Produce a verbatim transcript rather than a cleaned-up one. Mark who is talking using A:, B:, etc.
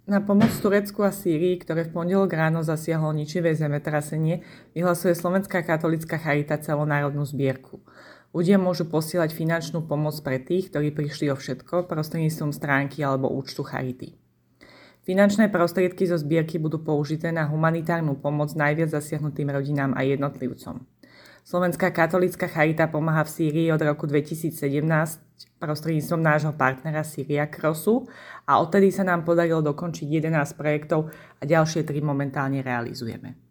A: Na pomoc Turecku a Sýrii, ktoré v pondelok ráno zasiahlo ničivé zemetrasenie, vyhlasuje Slovenská katolícka charita celonárodnú zbierku. Ľudia môžu posielať finančnú pomoc pre tých, ktorí prišli o všetko prostredníctvom stránky alebo účtu charity. Finančné prostriedky zo zbierky budú použité na humanitárnu pomoc najviac zasiahnutým rodinám a jednotlivcom. Slovenská katolícka charita pomáha v Sýrii od roku dvetisícsedemnásť prostredníctvom nášho partnera Syria Crossu a odtedy sa nám podarilo dokončiť jedenásť projektov a ďalšie tri momentálne realizujeme.